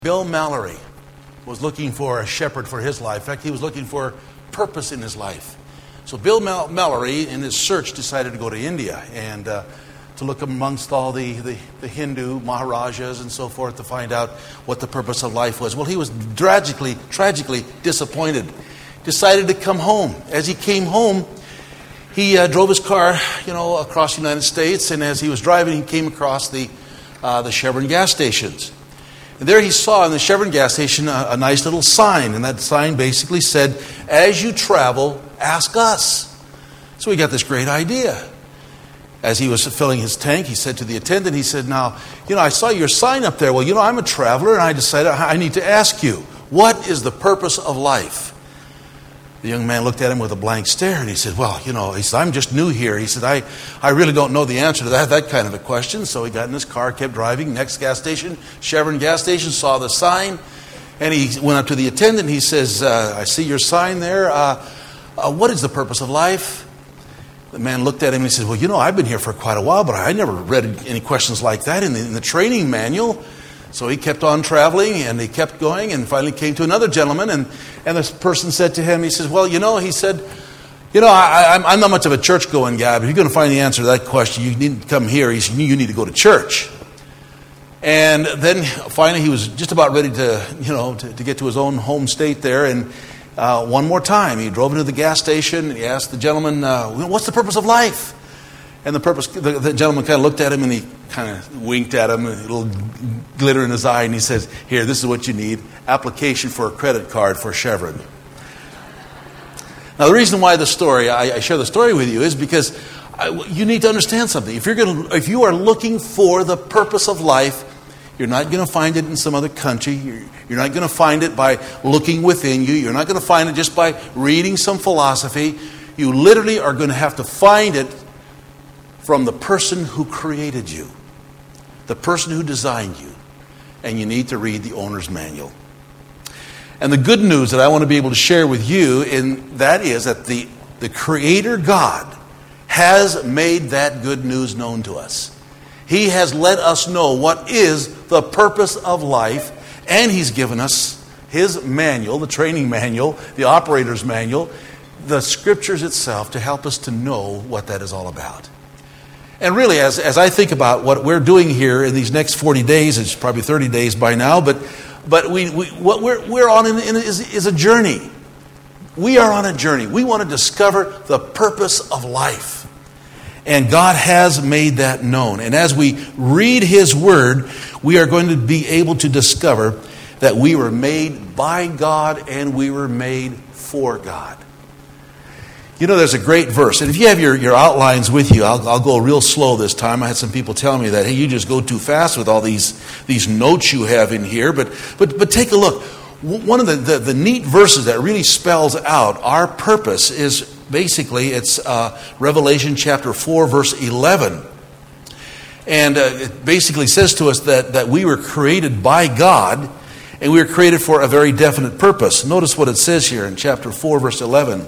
Bill Mallory was looking for a shepherd for his life. In fact, he was looking for purpose in his life. So Bill Mallory, in his search, decided to go to India and to look amongst all the Hindu Maharajas and so forth to find out what the purpose of life was. Well, he was tragically disappointed. Decided to come home. As he came home, he drove his car, across the United States, and as he was driving, he came across the Chevron gas stations. And there he saw in the Chevron gas station a nice little sign, and that sign basically said, "As you travel, ask us." So he got this great idea. As he was filling his tank, he said to the attendant, he said, "Now, I saw your sign up there. Well, I'm a traveler, and I decided I need to ask you, what is the purpose of life?" The young man looked at him with a blank stare, and he said, "Well, he said, I'm just new here." He said, I really don't know the answer to that kind of a question. So he got in his car, kept driving. Next gas station, Chevron gas station, saw the sign, and he went up to the attendant. He says, "I see your sign there. What is the purpose of life?" The man looked at him and he said, "Well, I've been here for quite a while, but I never read any questions like that in the training manual." So he kept on traveling, and he kept going, and finally came to another gentleman, and this person said to him, he says, "Well, he said, I'm not much of a church-going guy, but if you're going to find the answer to that question, you need to come here. He said, you need to go to church." And then finally he was just about ready to get to his own home state there, and one more time he drove into the gas station, and he asked the gentleman, "What's the purpose of life?" And the gentleman kind of looked at him, and he kind of winked at him, a little glitter in his eye, and he says, "Here, this is what you need, application for a credit card for Chevron." Now, the reason why I share the story with you is because you need to understand something. If you are looking for the purpose of life, you're not going to find it in some other country. You're not going to find it by looking within you. You're not going to find it just by reading some philosophy. You literally are going to have to find it from the person who created you, the person who designed you, and you need to read the owner's manual. And the good news that I want to be able to share with you, and that is that the Creator God has made that good news known to us. He has let us know what is the purpose of life, and He's given us His manual, the training manual, the operator's manual, the Scriptures itself to help us to know what that is all about. And really, as I think about what we're doing here in these next 40 days, it's probably 30 days by now, but what we're on is a journey. We are on a journey. We want to discover the purpose of life. And God has made that known. And as we read His Word, we are going to be able to discover that we were made by God and we were made for God. There's a great verse, and if you have your outlines with you, I'll go real slow this time. I had some people telling me that, hey, you just go too fast with all these notes you have in here, but take a look. One of the neat verses that really spells out our purpose is basically, it's Revelation chapter 4, verse 11. And it basically says to us that we were created by God, and we were created for a very definite purpose. Notice what it says here in chapter 4, verse 11.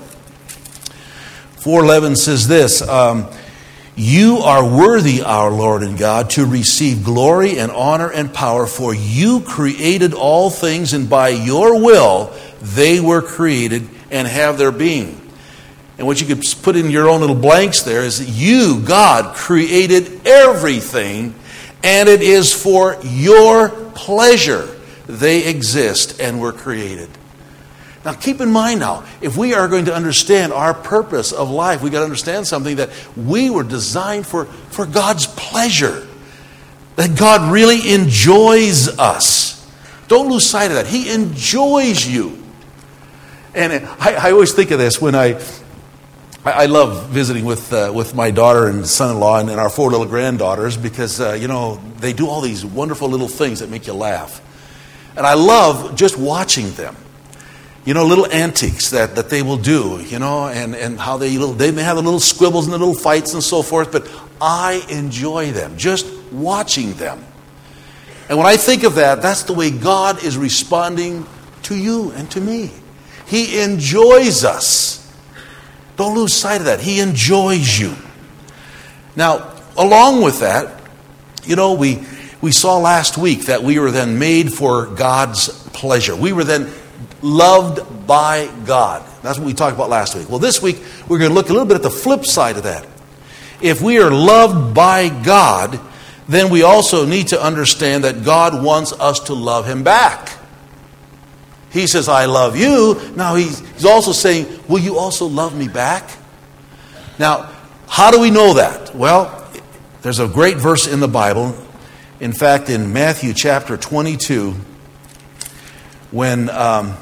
4:11 says this, "You are worthy, our Lord and God, to receive glory and honor and power, for you created all things, and by your will they were created and have their being." And what you could put in your own little blanks there is that you, God, created everything, and it is for your pleasure they exist and were created. Now, keep in mind now, if we are going to understand our purpose of life, we've got to understand something, that we were designed for God's pleasure. That God really enjoys us. Don't lose sight of that. He enjoys you. And I always think of this when I love visiting with my daughter and son-in-law and our 4 little granddaughters because, they do all these wonderful little things that make you laugh. And I love just watching them. Little antics that they will do, and how they may have the little squibbles and the little fights and so forth, but I enjoy them, just watching them. And when I think of that, that's the way God is responding to you and to me. He enjoys us. Don't lose sight of that. He enjoys you. Now, along with that, we saw last week that we were then made for God's pleasure. We were then loved by God. That's what we talked about last week. Well, this week we're going to look a little bit at the flip side of that. If we are loved by God, then we also need to understand that God wants us to love Him back. He says, I love you. Now he's also saying, will you also love me back? Now, how do we know that? Well, there's a great verse in the Bible. In fact, in Matthew chapter 22, when a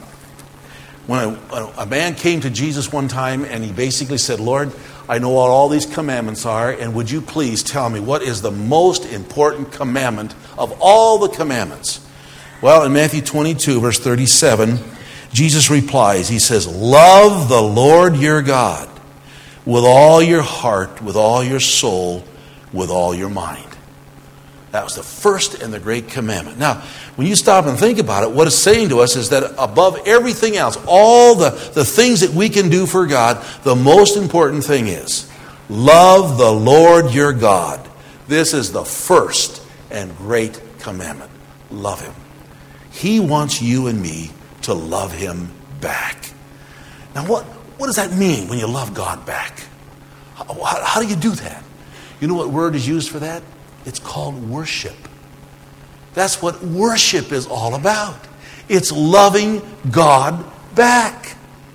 man came to Jesus one time and he basically said, Lord, I know what all these commandments are, and would you please tell me what is the most important commandment of all the commandments? Well, in Matthew 22, verse 37, Jesus replies, He says, love the Lord your God with all your heart, with all your soul, with all your mind. That was the first and the great commandment. Now, when you stop and think about it, what it's saying to us is that above everything else, all the things that we can do for God, the most important thing is love the Lord your God. This is the first and great commandment. Love Him. He wants you and me to love Him back. Now, what does that mean when you love God back? How do you do that? You know what word is used for that? It's called worship. That's what worship is all about. It's loving God back.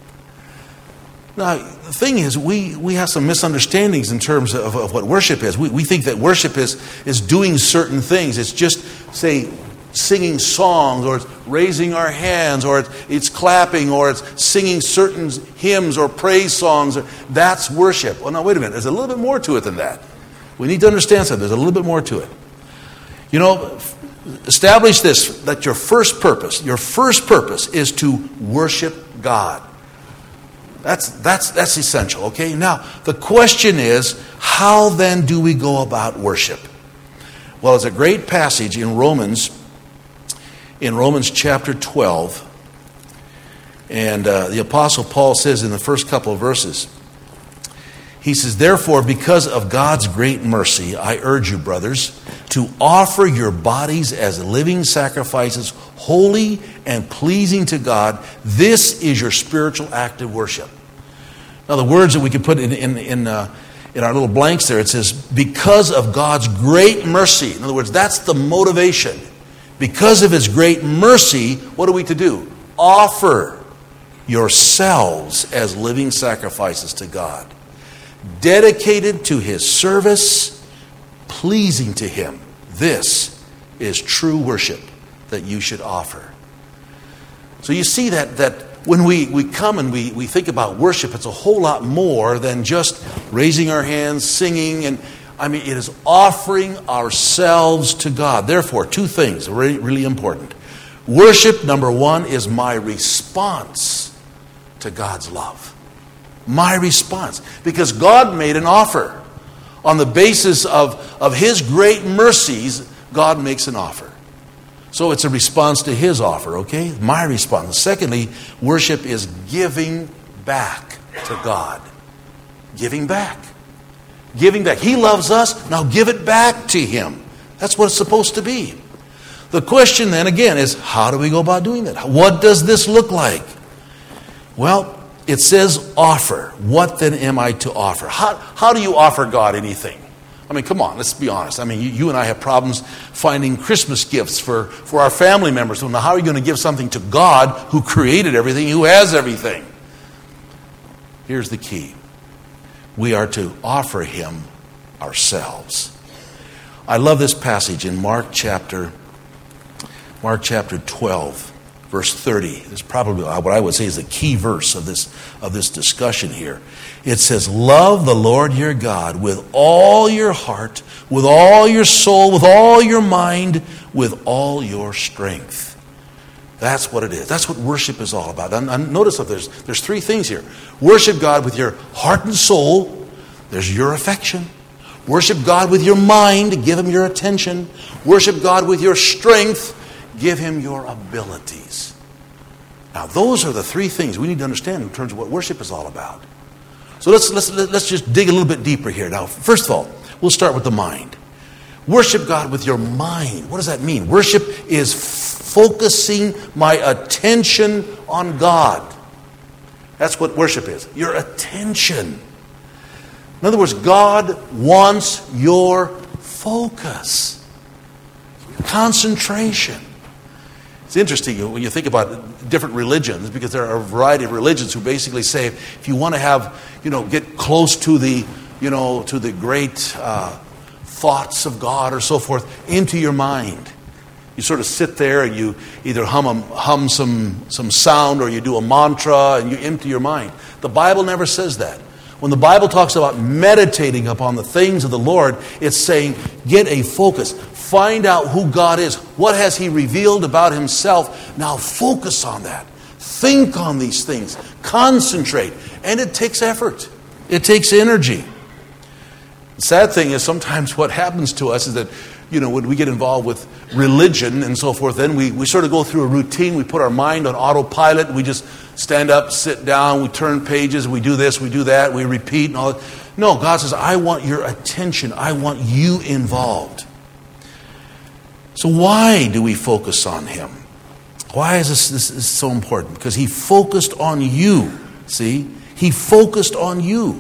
Now, the thing is, we have some misunderstandings in terms of what worship is. We think that worship is doing certain things. It's just, say, singing songs, or it's raising our hands, or it's clapping, or it's singing certain hymns or praise songs. That's worship. Well, now, wait a minute. There's a little bit more to it than that. We need to understand something. There's a little bit more to it. You know, establish this, that your first purpose is to worship God. That's essential, okay? Now, the question is, how then do we go about worship? Well, there's a great passage in Romans chapter 12. And the Apostle Paul says in the first couple of verses, he says, therefore, because of God's great mercy, I urge you, brothers, to offer your bodies as living sacrifices, holy and pleasing to God. This is your spiritual act of worship. Now, the words that we can put in our little blanks there, it says, because of God's great mercy. In other words, that's the motivation. Because of His great mercy, what are we to do? Offer yourselves as living sacrifices to God, dedicated to His service, pleasing to Him. This is true worship that you should offer. So you see that when we come and we think about worship, it's a whole lot more than just raising our hands, singing, and it is offering ourselves to God. Therefore, two things are really, really important. Worship, number one, is my response to God's love. My response. Because God made an offer. On the basis of His great mercies, God makes an offer. So it's a response to His offer, okay? My response. Secondly, worship is giving back to God. Giving back. Giving back. He loves us, now give it back to Him. That's what it's supposed to be. The question then again is, how do we go about doing that? What does this look like? Well, it says offer. What then am I to offer? How do you offer God anything? Come on, let's be honest. You and I have problems finding Christmas gifts for our family members. So now how are you going to give something to God who created everything, who has everything? Here's the key. We are to offer Him ourselves. I love this passage in Mark chapter 12, verse 30. This is probably what I would say is the key verse of this discussion here. It says, love the Lord your God with all your heart, with all your soul, with all your mind, with all your strength. That's what it is. That's what worship is all about. And notice that there's three things here. Worship God with your heart and soul. There's your affection. Worship God with your mind. Give Him your attention. Worship God with your strength. Give Him your abilities. Now, those are the three things we need to understand in terms of what worship is all about. So let's just dig a little bit deeper here. Now, first of all, we'll start with the mind. Worship God with your mind. What does that mean? Worship is focusing my attention on God. That's what worship is. Your attention. In other words, God wants your focus. Concentration. It's interesting when you think about different religions, because there are a variety of religions who basically say if you want to have, get close to the, to the great thoughts of God or so forth, empty your mind. You sort of sit there and you either hum some sound, or you do a mantra and you empty your mind. The Bible never says that. When the Bible talks about meditating upon the things of the Lord, it's saying get a focus. Find out who God is. What has He revealed about Himself? Now focus on that. Think on these things. Concentrate. And it takes effort. It takes energy. The sad thing is sometimes what happens to us is that, when we get involved with religion and so forth, then we sort of go through a routine. We put our mind on autopilot. We just stand up, sit down, we turn pages, we do this, we do that, we repeat and all that. No, God says, I want your attention. I want you involved. So why do we focus on Him? Why is this so important? Because He focused on you. See? He focused on you.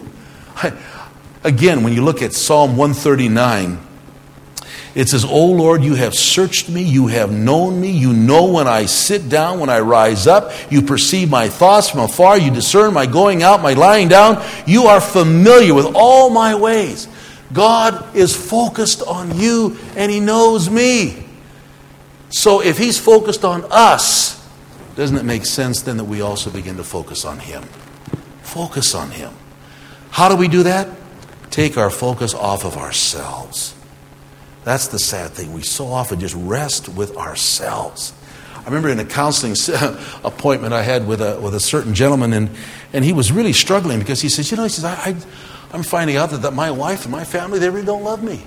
Again, when you look at Psalm 139, it says, O Lord, you have searched me, you have known me, you know when I sit down, when I rise up, you perceive my thoughts from afar, you discern my going out, my lying down, you are familiar with all my ways. God is focused on you and He knows me. So if He's focused on us, doesn't it make sense then that we also begin to focus on Him? Focus on Him. How do we do that? Take our focus off of ourselves. That's the sad thing. We so often just rest with ourselves. I remember in a counseling appointment I had with a certain gentleman, and he was really struggling because he says, I'm finding out that my wife and my family, they really don't love me.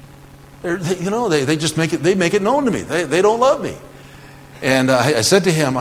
They just make it known to me. They don't love me. And I said to him,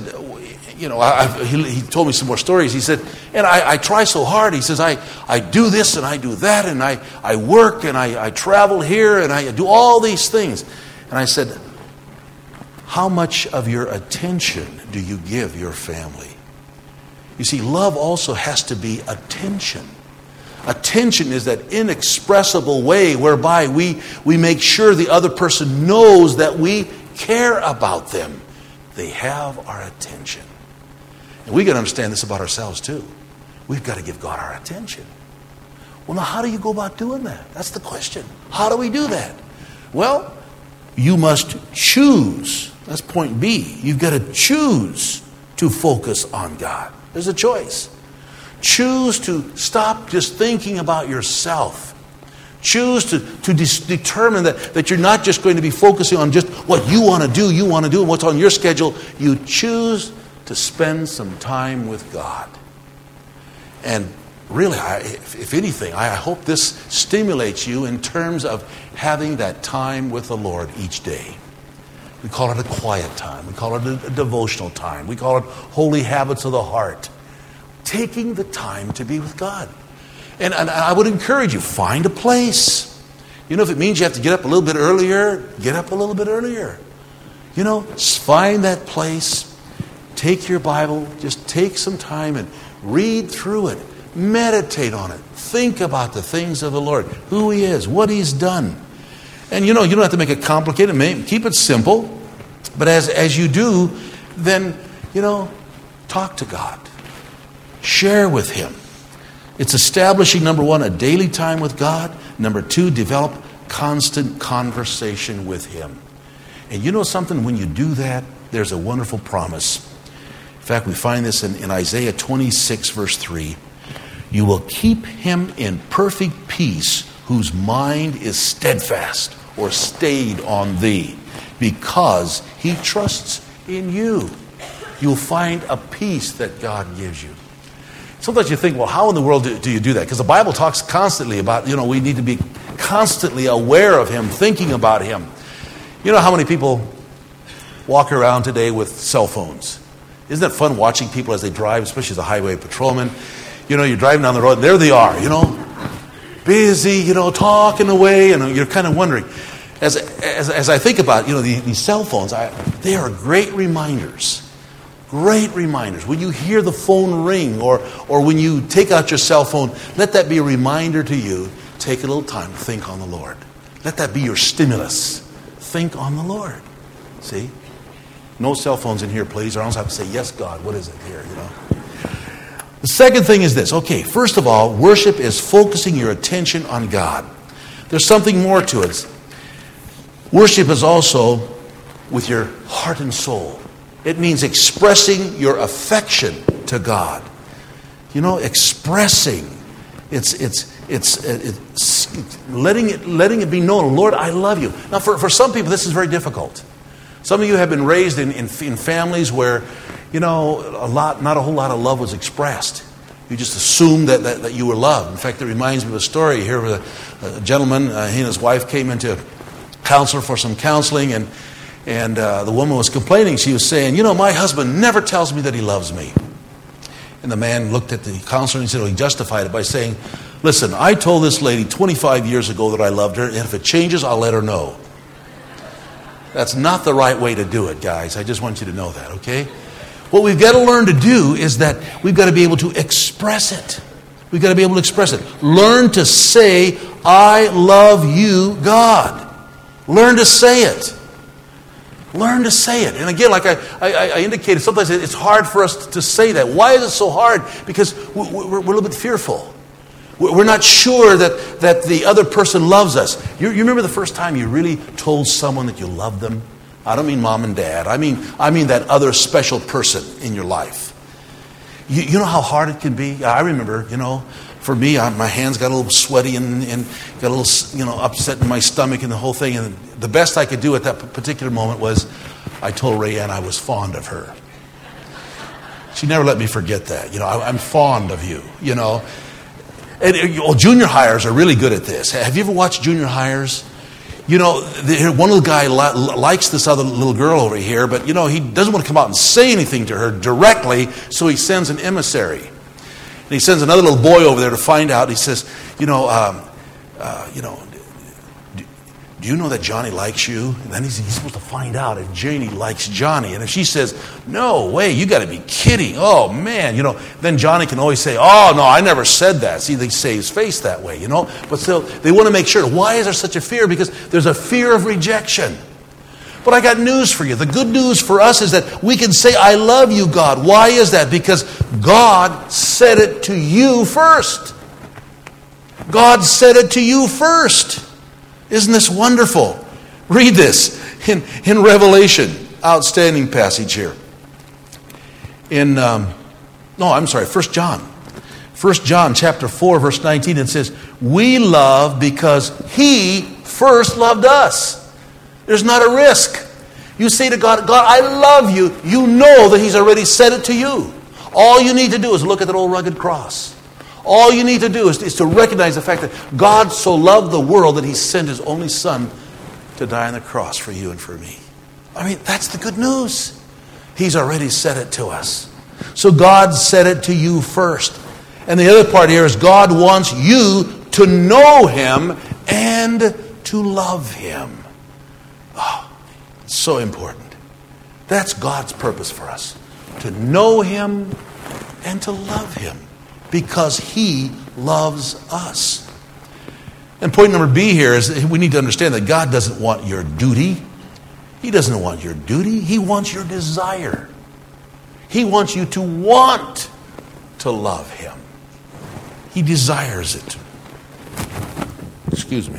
he told me some more stories. He said, and I try so hard. He says, I do this and I do that, and I work and I travel here and I do all these things. And I said, how much of your attention do you give your family? You see, love also has to be attention. Attention is that inexpressible way whereby we make sure the other person knows that we care about them. They have our attention. And we got to understand this about ourselves too. We've got to give God our attention. Well, now how do you go about doing that? That's the question. How do we do that? Well, you must choose. That's point B. You've got to choose to focus on God. There's a choice. Choose to stop just thinking about yourself. Choose to determine that you're not just going to be focusing on just what you want to do, and what's on your schedule. You choose to spend some time with God. And really, if anything, I hope this stimulates you in terms of having that time with the Lord each day. We call it a quiet time. We call it a devotional time. We call it holy habits of the heart. Taking the time to be with God. And I would encourage you, find a place. If it means you have to get up a little bit earlier, get up a little bit earlier. Find that place. Take your Bible, just take some time and read through it. Meditate on it. Think about the things of the Lord. Who He is, what He's done. And you don't have to make it complicated. Keep it simple. But as you do, then, talk to God. Share with Him. It's establishing, number one, a daily time with God. Number two, develop constant conversation with Him. And you know something? When you do that, there's a wonderful promise. In fact, we find this in Isaiah 26, verse 3. You will keep him in perfect peace whose mind is steadfast or stayed on thee, because he trusts in you. You'll find a peace that God gives you. Sometimes you think, well, how in the world do you do that? Because the Bible talks constantly about, we need to be constantly aware of Him, thinking about Him. You know how many people walk around today with cell phones? Isn't it fun watching people as they drive, especially the highway patrolmen? You're driving down the road, and there they are, busy, talking away, and you're kind of wondering. As I think about, these cell phones, they are great reminders. Great reminders. When you hear the phone ring or when you take out your cell phone, let that be a reminder to you. Take a little time to think on the Lord. Let that be your stimulus. Think on the Lord. See? No cell phones in here, please, or I also have to say, yes, God, what is it here, The second thing is this. Okay, first of all, worship is focusing your attention on God. There's something more to it. Worship is also with your heart and soul. It means expressing your affection to God. Expressing. It's letting it be known. Lord, I love you. Now, for some people, this is very difficult. Some of you have been raised in families where, not a whole lot of love was expressed. You just assumed that you were loved. In fact, it reminds me of a story here with a gentleman. He and his wife came into counselor for some counseling, and the woman was complaining. She was saying, my husband never tells me that he loves me. And the man looked at the counselor and he said, he justified it by saying, listen, I told this lady 25 years ago that I loved her, and if it changes, I'll let her know. That's not the right way to do it, guys. I just want you to know that, okay? What we've got to learn to do is that we've got to be able to express it. We've got to be able to express it. Learn to say, I love you, God. Learn to say it. Learn to say it. And again, like I indicated, sometimes it's hard for us to say that. Why is it so hard? Because we're a little bit fearful. We're not sure that the other person loves us. You remember the first time you really told someone that you loved them? I don't mean mom and dad. I mean that other special person in your life. You know how hard it can be? I remember, for me, my hands got a little sweaty and got a little, upset in my stomach and the whole thing. And the best I could do at that particular moment was I told Rayanne I was fond of her. She never let me forget that. I'm fond of you, And junior hires are really good at this. Have you ever watched Junior Hires? One little guy likes this other little girl over here, but, he doesn't want to come out and say anything to her directly, so he sends an emissary. And he sends another little boy over there to find out. He says, do you know that Johnny likes you? And then he's supposed to find out if Janie likes Johnny. And if she says, no way, you got to be kidding. Oh, man, then Johnny can always say, oh, no, I never said that. See, they say his face that way, But still, they want to make sure. Why is there such a fear? Because there's a fear of rejection. But I got news for you. The good news for us is that we can say, I love you, God. Why is that? Because God said it to you first. God said it to you first. Isn't this wonderful? Read this in Revelation. Outstanding passage here. 1 John. 1 John chapter 4, verse 19, it says, we love because He first loved us. There's not a risk. You say to God, God, I love you. You know that He's already said it to you. All you need to do is look at that old rugged cross. All you need to do is to recognize the fact that God so loved the world that He sent His only Son to die on the cross for you and for me. That's the good news. He's already said it to us. So God said it to you first. And the other part here is God wants you to know Him and to love Him. Oh, it's so important. That's God's purpose for us. To know Him and to love Him. Because He loves us. And point number B here is we need to understand that God doesn't want your duty. He doesn't want your duty. He wants your desire. He wants you to want to love Him. He desires it. Excuse me.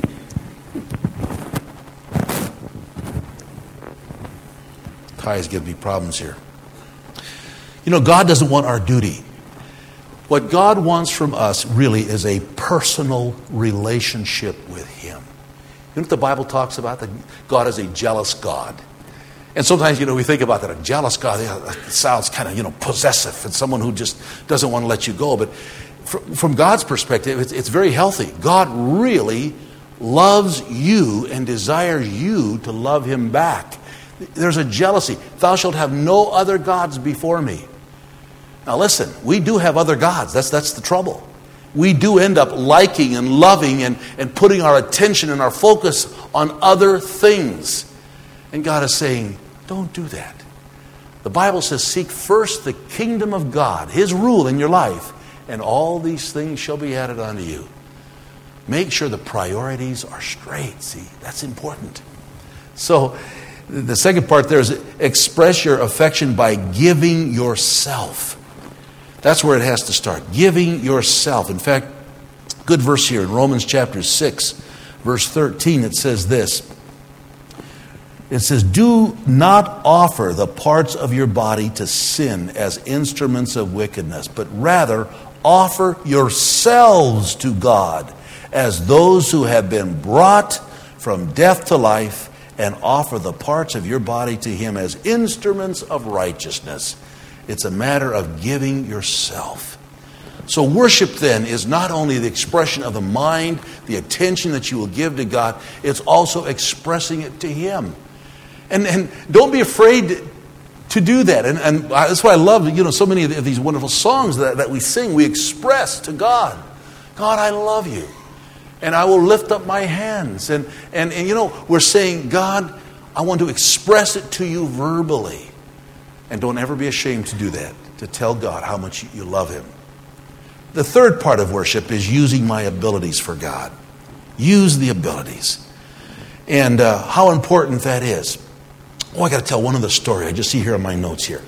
Ty's giving me problems here. God doesn't want our duty. What God wants from us really is a personal relationship with Him. You know what the Bible talks about? That God is a jealous God. And sometimes, we think about that. A jealous God, it sounds kind of, possessive. It's someone who just doesn't want to let you go. But from God's perspective, it's very healthy. God really loves you and desires you to love Him back. There's a jealousy. Thou shalt have no other gods before me. Now listen, we do have other gods. That's the trouble. We do end up liking and loving and putting our attention and our focus on other things. And God is saying, don't do that. The Bible says, seek first the kingdom of God, His rule in your life, and all these things shall be added unto you. Make sure the priorities are straight. See, that's important. So, the second part there is express your affection by giving yourself. That's where it has to start. Giving yourself. In fact, good verse here in Romans chapter 6, verse 13, it says this. It says, do not offer the parts of your body to sin as instruments of wickedness, but rather offer yourselves to God as those who have been brought from death to life, and offer the parts of your body to Him as instruments of righteousness. It's a matter of giving yourself. So worship then is not only the expression of the mind, the attention that you will give to God, it's also expressing it to Him. And don't be afraid to do that. And that's why I love, so many of these wonderful songs that we sing. We express to God, God, I love you. And I will lift up my hands. And we're saying, God, I want to express it to you verbally. And don't ever be ashamed to do that, to tell God how much you love Him. The third part of worship is using my abilities for God. Use the abilities. And how important that is. Oh, I got to tell one other story. I just see here on my notes here.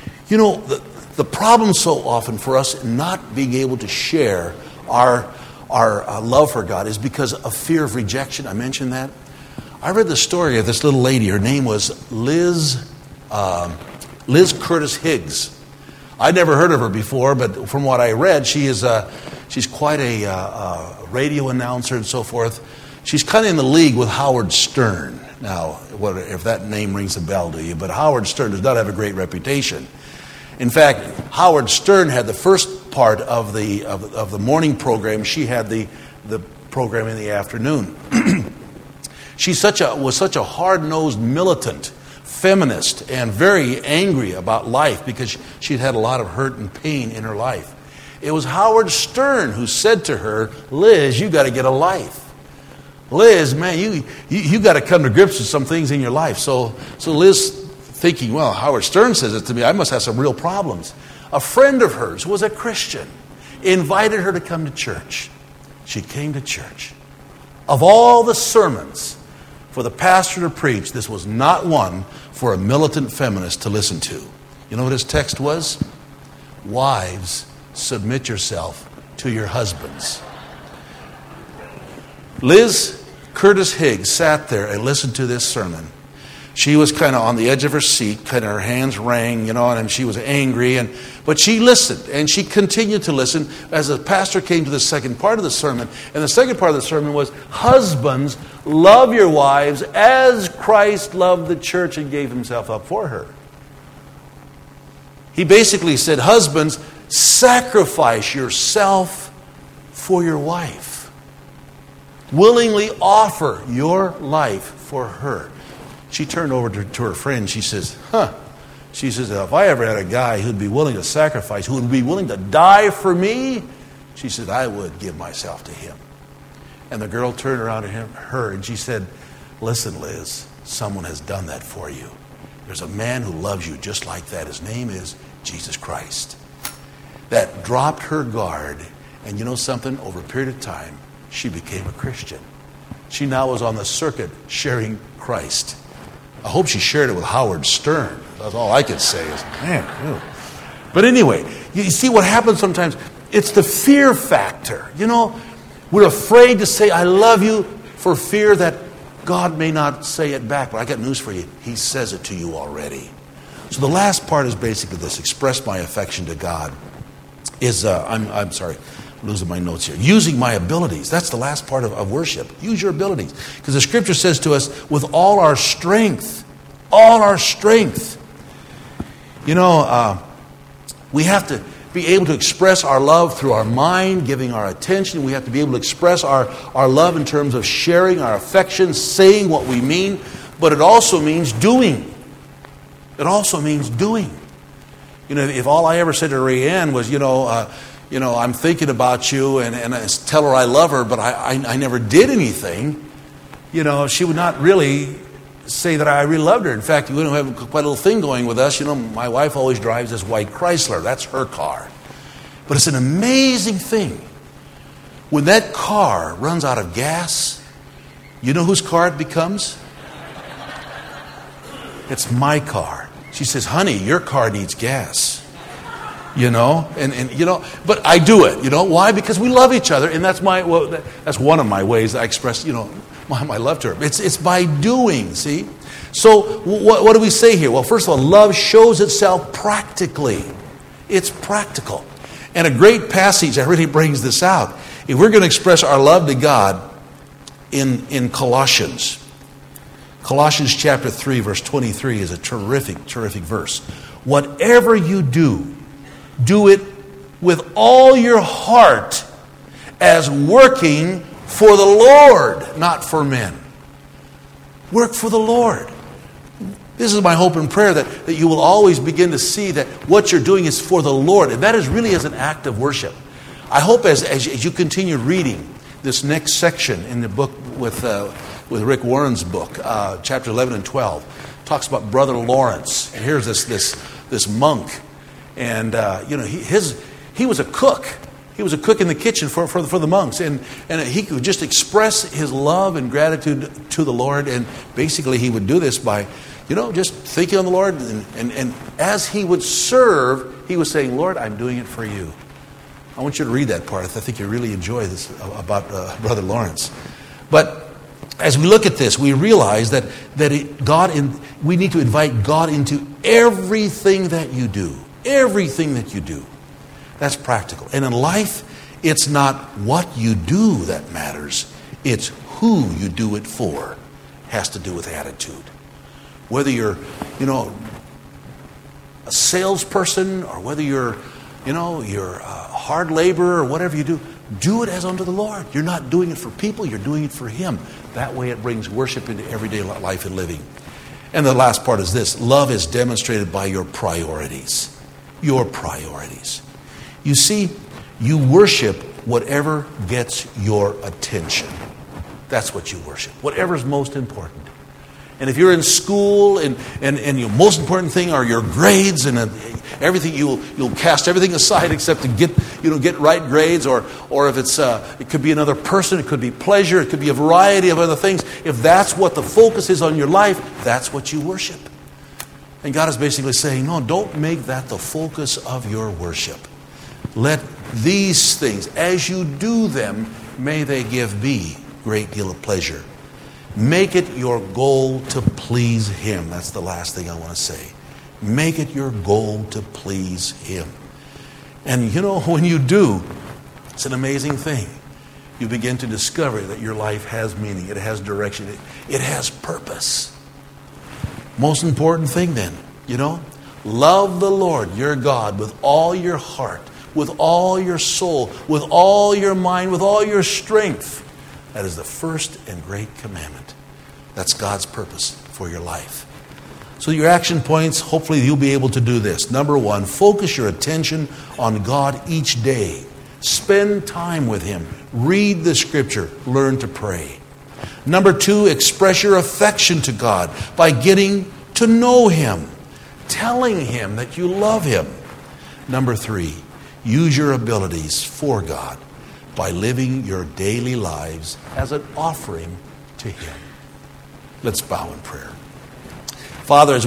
The problem so often for us not being able to share our love for God is because of fear of rejection. I mentioned that. I read the story of this little lady. Her name was Liz Curtis Higgs. I'd never heard of her before, but from what I read, she's quite a radio announcer and so forth. She's kind of in the league with Howard Stern. Now, if that name rings a bell to you, but Howard Stern does not have a great reputation. In fact, Howard Stern had the first part of the morning program. She had the program in the afternoon. She was such a hard-nosed militant, feminist, and very angry about life because she'd had a lot of hurt and pain in her life. It was Howard Stern who said to her, Liz, you got to get a life. Liz, man, you got to come to grips with some things in your life. So Liz, thinking, well, Howard Stern says it to me, I must have some real problems. A friend of hers who was a Christian invited her to come to church. She came to church. Of all the sermons for the pastor to preach, this was not one for a militant feminist to listen to. You know what his text was? Wives, submit yourself to your husbands. Liz Curtis Higgs sat there and listened to this sermon. She was kind of on the edge of her seat, kind of her hands rang, and she was angry. But she listened, and she continued to listen as the pastor came to the second part of the sermon. And the second part of the sermon was, husbands, love your wives as Christ loved the church and gave Himself up for her. He basically said, husbands, sacrifice yourself for your wife. Willingly offer your life for her. She turned over to her friend. She says, She says, if I ever had a guy who'd be willing to sacrifice, who would be willing to die for me, she said, I would give myself to him. And the girl turned around to her and she said, listen, Liz, someone has done that for you. There's a man who loves you just like that. His name is Jesus Christ. That dropped her guard. And you know something? Over a period of time, she became a Christian. She now was on the circuit sharing Christ. I hope she shared it with Howard Stern. That's all I could say is, man. Ew. But anyway, you see what happens sometimes? It's the fear factor. We're afraid to say, I love you, for fear that God may not say it back. But I got news for you. He says it to you already. So the last part is basically this. Express my affection to God. I'm sorry. I'm losing my notes here. Using my abilities. That's the last part of worship. Use your abilities. Because the Scripture says to us, with all our strength. All our strength. We have to be able to express our love through our mind, giving our attention. We have to be able to express our love in terms of sharing our affection, saying what we mean. But it also means doing. It also means doing. If all I ever said to Rayanne was, I'm thinking about you and I tell her I love her, but I never did anything, she would not really say that I really loved her. In fact, we don't have quite a little thing going with us. My wife always drives this white Chrysler. That's her car. But it's an amazing thing. When that car runs out of gas, you know whose car it becomes? It's my car. She says, honey, your car needs gas. But I do it. Why? Because we love each other, and that's one of my ways I express, my love to her. It's by doing, see? So what do we say here? Well, first of all, love shows itself practically. It's practical. And a great passage that really brings this out. If we're going to express our love to God in Colossians chapter 3, verse 23 is a terrific, terrific verse. Whatever you do, do it with all your heart as working for the Lord, not for men. Work for the Lord. This is my hope and prayer that you will always begin to see that what you're doing is for the Lord. And that is really as an act of worship. I hope as you continue reading this next section in the book with Rick Warren's book, chapter 11 and 12, talks about Brother Lawrence. And here's this monk. And, he was a cook. He was a cook in the kitchen for the monks. And he could just express his love and gratitude to the Lord. And basically he would do this by, just thinking on the Lord. And as he would serve, he was saying, Lord, I'm doing it for you. I want you to read that part. I think you really enjoy this about Brother Lawrence. But as we look at this, we realize that we need to invite God into everything that you do. Everything that you do. That's practical. And in life, it's not what you do that matters. It's who you do it for. It has to do with attitude. Whether you're, a salesperson or whether you're a hard laborer or whatever you do it as unto the Lord. You're not doing it for people, you're doing it for Him. That way it brings worship into everyday life and living. And the last part is this. Love is demonstrated by your priorities. Your priorities. You see, you worship whatever gets your attention. That's what you worship. Whatever's most important. And if you're in school and your most important thing are your grades and everything, you'll cast everything aside except to get right grades, or if it could be another person, it could be pleasure, it could be a variety of other things. If that's what the focus is on your life, that's what you worship. And God is basically saying, no, don't make that the focus of your worship. Let these things, as you do them, may they give me a great deal of pleasure. Make it your goal to please Him. That's the last thing I want to say. Make it your goal to please Him. And when you do, it's an amazing thing. You begin to discover that your life has meaning. It has direction. It has purpose. Most important thing then, love the Lord your God with all your heart, with all your soul, with all your mind, with all your strength. That is the first and great commandment. That's God's purpose for your life. So your action points, hopefully you'll be able to do this. Number one, focus your attention on God each day. Spend time with Him. Read the Scripture. Learn to pray. Number two, express your affection to God by getting to know Him. Telling Him that you love Him. Number three, use your abilities for God by living your daily lives as an offering to Him. Let's bow in prayer. Father, as